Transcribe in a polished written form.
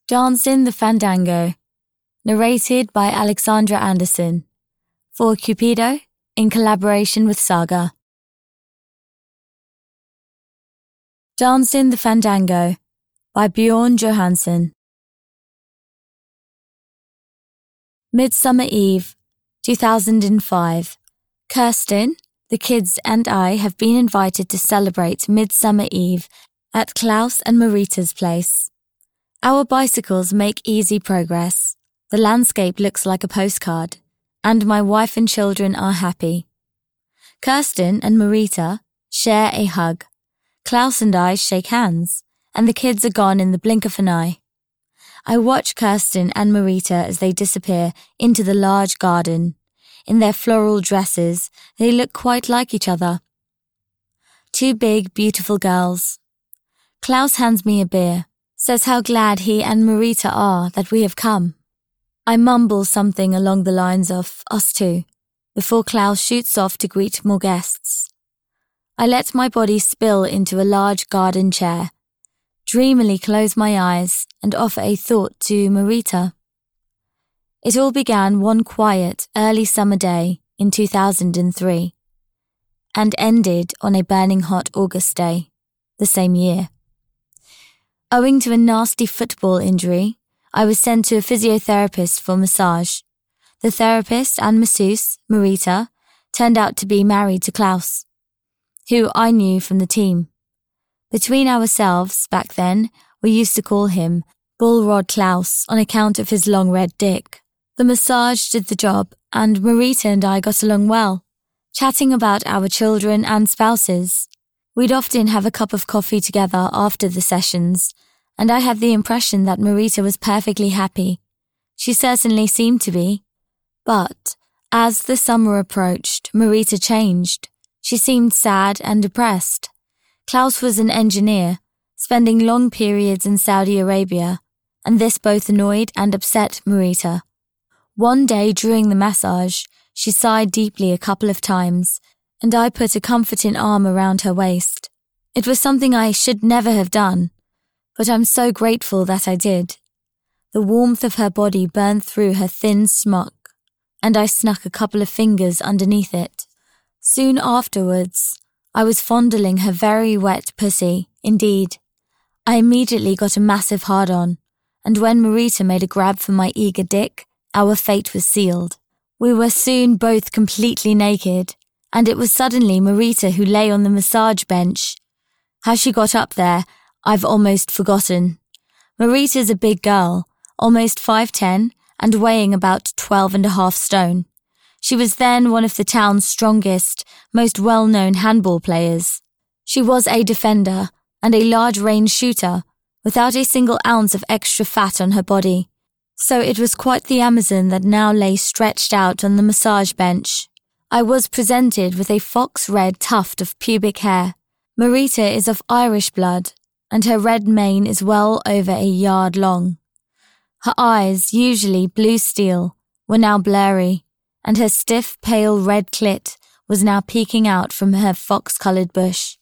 Dancing the Fandango, narrated by Alexandra Anderson, for Cupido in collaboration with Saga. Dancing the Fandango by Bjorn Johansson. Midsummer Eve, 2005. Kirsten, the kids and I have been invited to celebrate Midsummer Eve at Klaus and Marita's place. Our bicycles make easy progress. The landscape looks like a postcard, and my wife and children are happy. Kirsten and Marita share a hug. Klaus and I shake hands, and the kids are gone in the blink of an eye. I watch Kirsten and Marita as they disappear into the large garden. In their floral dresses, they look quite like each other. Two big, beautiful girls. Klaus hands me a beer, says how glad he and Marita are that we have come. I mumble something along the lines of us too, before Klaus shoots off to greet more guests. I let my body spill into a large garden chair, dreamily close my eyes and offer a thought to Marita. It all began one quiet, early summer day in 2003, and ended on a burning hot August day, the same year. Owing to a nasty football injury, I was sent to a physiotherapist for massage. The therapist and masseuse, Marita, turned out to be married to Klaus, who I knew from the team. Between ourselves, back then, we used to call him Bullrod Klaus on account of his long red dick. The massage did the job, and Marita and I got along well, chatting about our children and spouses. We'd often have a cup of coffee together after the sessions, and I had the impression that Marita was perfectly happy. She certainly seemed to be. But as the summer approached, Marita changed. She seemed sad and depressed. Klaus was an engineer, spending long periods in Saudi Arabia, and this both annoyed and upset Marita. One day during the massage, she sighed deeply a couple of times, and I put a comforting arm around her waist. It was something I should never have done, but I'm so grateful that I did. The warmth of her body burned through her thin smock, and I snuck a couple of fingers underneath it. Soon afterwards, I was fondling her very wet pussy, indeed. I immediately got a massive hard-on, and when Marita made a grab for my eager dick, our fate was sealed. We were soon both completely naked, and it was suddenly Marita who lay on the massage bench. How she got up there, I've almost forgotten. Marita's a big girl, almost 5'10", and weighing about 12.5 stone. She was then one of the town's strongest, most well-known handball players. She was a defender and a large-range shooter, without a single ounce of extra fat on her body. So it was quite the Amazon that now lay stretched out on the massage bench. I was presented with a fox-red tuft of pubic hair. Marita is of Irish blood, and her red mane is well over a yard long. Her eyes, usually blue steel, were now blurry, and her stiff, pale red clit was now peeking out from her fox-coloured bush.